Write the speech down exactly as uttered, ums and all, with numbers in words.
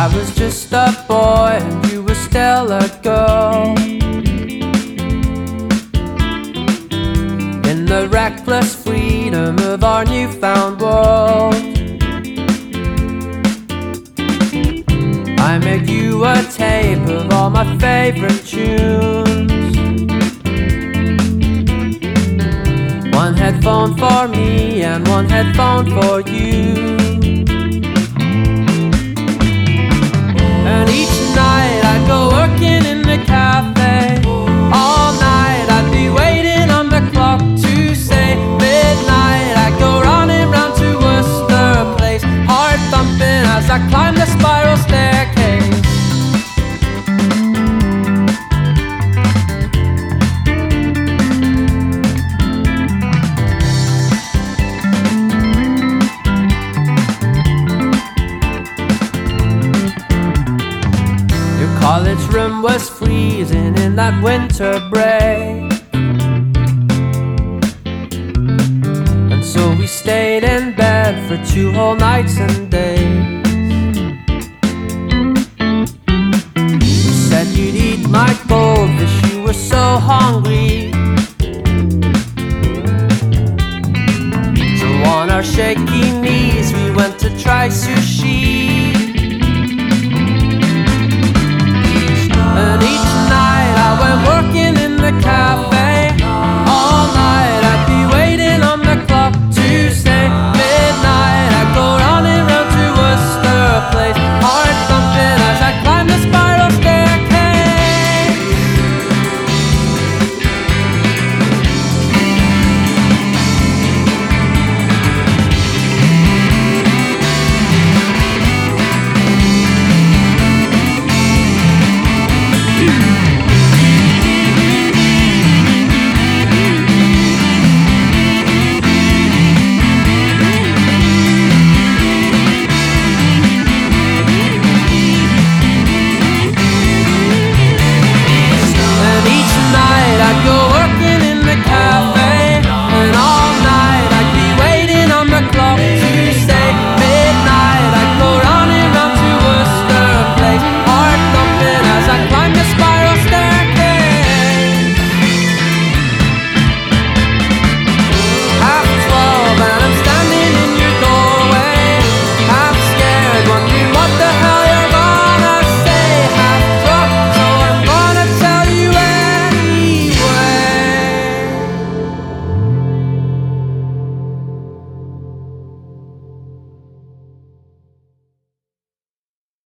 I was just a boy and you were still a girl. In the reckless freedom of our newfound world, I made you a tape of all my favorite tunes. One headphone for me and one headphone for you. And each night I'd go working in the cafe. All night I'd be waiting on the clock to say midnight. I'd go running round to Worcester Place, heart thumping as I climbed the spiral staircase. College room was freezing in that winter break, and so we stayed in bed for two whole nights and days. You said you'd eat my goldfish, you were so hungry. So on our shaky knees we went to try sushi.